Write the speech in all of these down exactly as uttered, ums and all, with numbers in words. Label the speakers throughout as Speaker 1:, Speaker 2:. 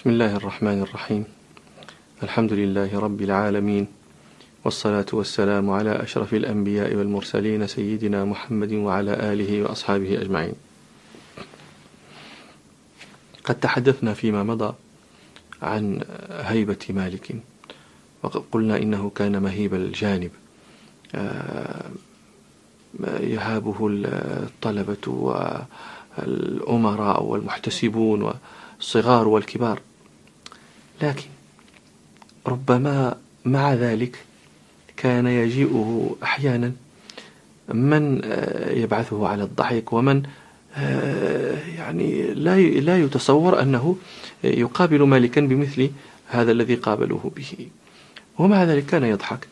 Speaker 1: بسم الله الرحمن الرحيم. الحمد لله رب العالمين، والصلاة والسلام على أشرف الأنبياء والمرسلين سيدنا محمد وعلى آله وأصحابه أجمعين. قد تحدثنا فيما مضى عن هيبة مالك، وقد قلنا إنه كان مهيب الجانب، يهابه الطلبة والأمراء والمحتسبون والصغار والكبار، لكن ربما مع ذلك كان يجيئه أحيانا من يبعثه على الضحك، ومن يعني لا يتصور أنه يقابل مالكا بمثل هذا الذي قابله به، ومع ذلك كان يضحك،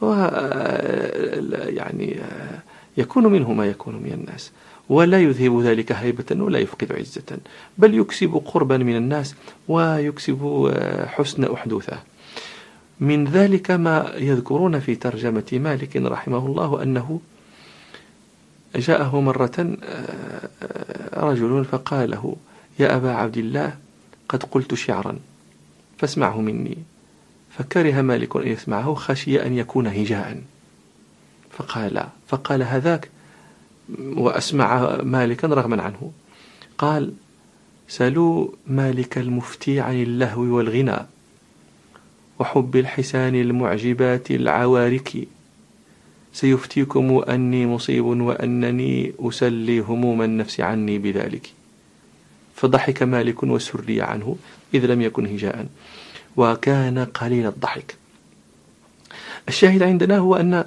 Speaker 1: ويعني يكون منه ما يكون من الناس، ولا يذهب ذلك هيبة ولا يفقد عزة، بل يكسب قربا من الناس ويكسب حسن أحدوثه. من ذلك ما يذكرون في ترجمة مالك رحمه الله أنه جاءه مرة رجل فقال له: يا أبا عبد الله، قد قلت شعرا فاسمعه مني. فكره مالك أن يسمعه، خشي أن يكون هجاء، فقال فقال هذاك، وأسمع مالكا رغما عنه. قال: سلوا مالك المفتي عن اللهو والغنى وحب الحسان المعجبات العوارك، سيفتيكم أني مصيب وأنني أسلي هموم النفس عني بذلك. فضحك مالك وسري عنه إذ لم يكن هجاء، وكان قليل الضحك. الشاهد عندنا هو أن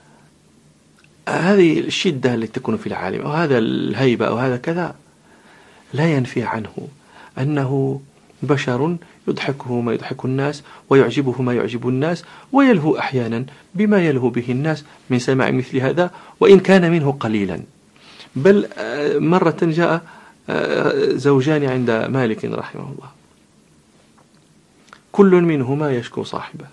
Speaker 1: هذه الشدة التي تكون في العالم، أو هذا الهيبة، أو هذا كذا، لا ينفي عنه أنه بشر يضحكه ما يضحك الناس، ويعجبه ما يعجب الناس، ويلهو أحيانا بما يلهو به الناس من سماع مثل هذا، وإن كان منه قليلا. بل مرة جاء زوجان عند مالك رحمه الله، كل منهما يشكو صاحبه،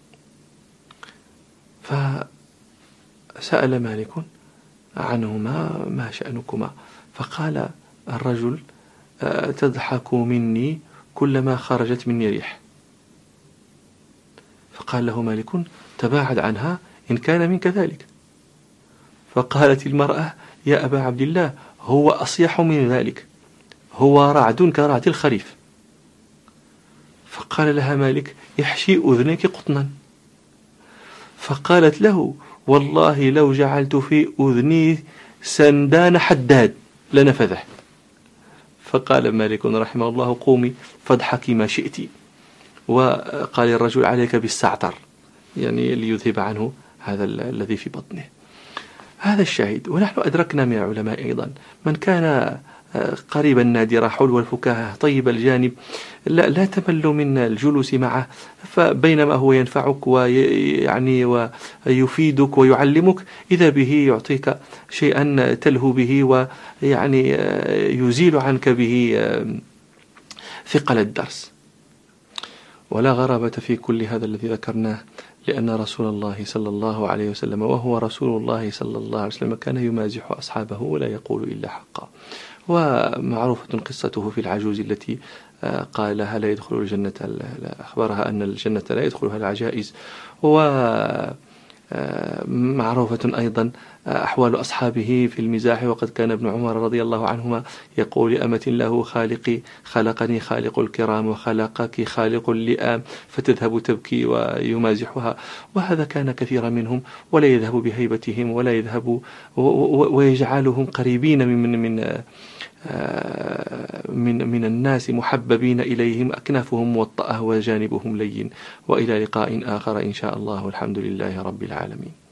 Speaker 1: فسأل مالك عنهما: ما شأنكما؟ فقال الرجل: تضحك مني كلما خرجت مني ريح. فقال له مالك: تباعد عنها إن كان منك ذلك. فقالت المرأة: يا أبا عبد الله، هو أصيح من ذلك، هو رعد كرعد الخريف. فقال لها مالك: يحشي أذنك قطنا. فقالت له: والله لو جعلت في أذني سندان حداد لنفذه. فقال مالك رحمه الله: قومي فاضحكي ما شئت. وقال الرجل: عليك بالسعتر، يعني ليذهب عنه هذا الذي في بطنه. هذا الشاهد. ونحن أدركنا من العلماء أيضا من كان قريب النادرة حلو الفكاهة طيب الجانب، لا, لا تمل من الجلوس معه، فبينما هو ينفعك ويعني ويفيدك ويعلمك، إذا به يعطيك شيئا تلهو به، ويعني يزيل عنك به ثقل الدرس. ولا غرابة في كل هذا الذي ذكرناه، لأن رسول الله صلى الله عليه وسلم، وهو رسول الله صلى الله عليه وسلم، كان يمازح أصحابه ولا يقول إلا حقا. ومعروفة قصته في العجوز التي قال لها: لا يدخل الجنة، أخبرها أن الجنة لا يدخلها العجائز. ومعروفة أيضا أحوال أصحابه في المزاح، وقد كان ابن عمر رضي الله عنهما يقول لأمة له: خالقي خلقني خالق الكرام، وخلقك خالق اللئام، فتذهب تبكي، ويمازحها. وهذا كان كثيرا منهم، ولا يذهب بهيبتهم، ولا يذهب ويجعلهم قريبين من من من من الناس، محببين إليهم، أكنافهم موطأة وجانبهم لين. وإلى لقاء آخر إن شاء الله، والحمد لله رب العالمين.